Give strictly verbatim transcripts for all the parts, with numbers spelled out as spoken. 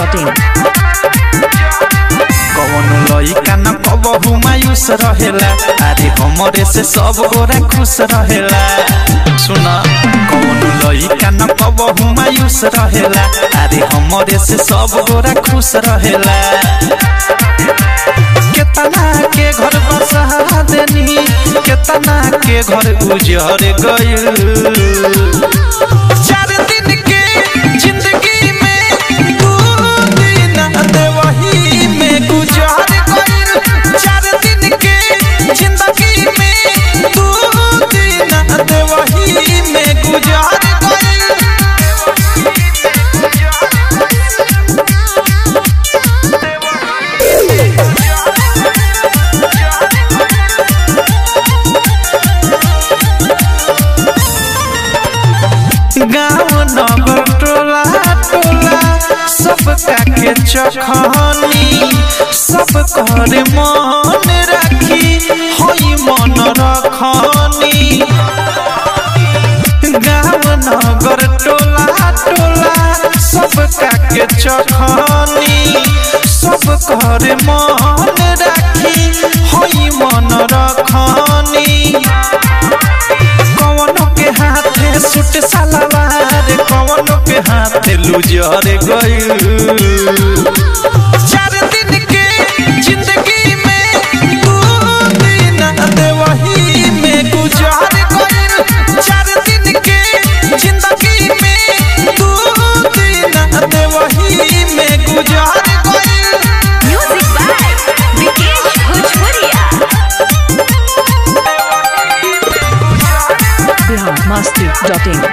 Dot in. कौन लइका न कबहू मायूस रहेला, अरे हमरे से सब गोरा खुश रहेला। सुना कौन लइका न कबहू मायूस रहेला, अरे हमरे से सब गोरा खुश रहेला। केतना के घर बसा देनी, केतना के घर उजड़ गइल। चार दिन के जिंदगी में दू दिन देवही में गुजर गइल। चार दिन के जिंदगी में दू दिन देवही में गुजर गइल। गाँव नगर टोला टोला सब काके चखनी, सब कर मन राखी होई मन रखनी। गाँव नगर टोला टोला सब काके चखनी, सब कर मन राखी होई मन रखनी। कौनो के हाथे सूट सलवार, कौनो के हाथे लूजर गइल। चार दिन के जिंदगी में दू दिन देवही में गुजर गइल। चार दिन के जिंदगी में दू दिन देवही में गुजर गइल। Music by Vikesh Bhojpuriya. Bihar Masti dot in.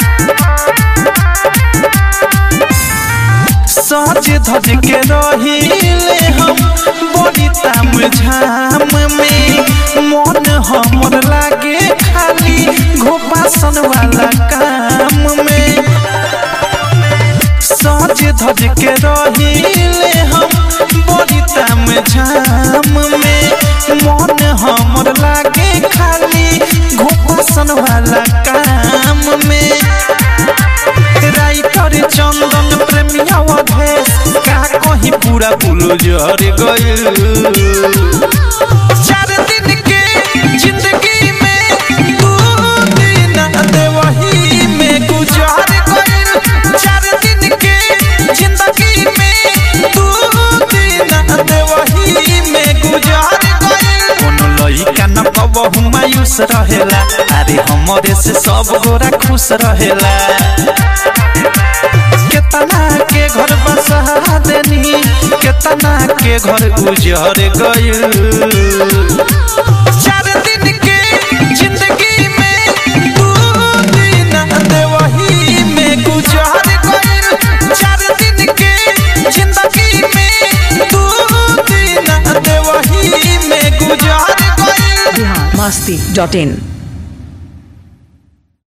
सज धज के रहिले हम बड़ी ताम झाम में, मन हमर लागे खाली घोपासन वाला काम में। सज धज के रहिले हम बड़ी ताम झाम में, मन हमर लागे खाली घोपासन वाला काम में। राइटर चंदन प्रेमिया अधेश का कहीं पूरा पुलो जर गइल। चार दिन के जिंदगी में दू दिन देवही में गुजर गइल। चार दिन के जिंदगी में दू दिन देवही में गुजर गइल। कोनो लइका न कबहू मायूस रहेला, अरे हमरे से सब गोरा खुश रहेला। केतना के घर बसा देनी, केतना के घर उजड़ गइल। चार दिन के जिंदगी में दू दिन देवही में गुजर गइल। चार दिन के जिंदगी में दू दिन देवही में गुजर गइल। बिहार मस्ती डॉट इन।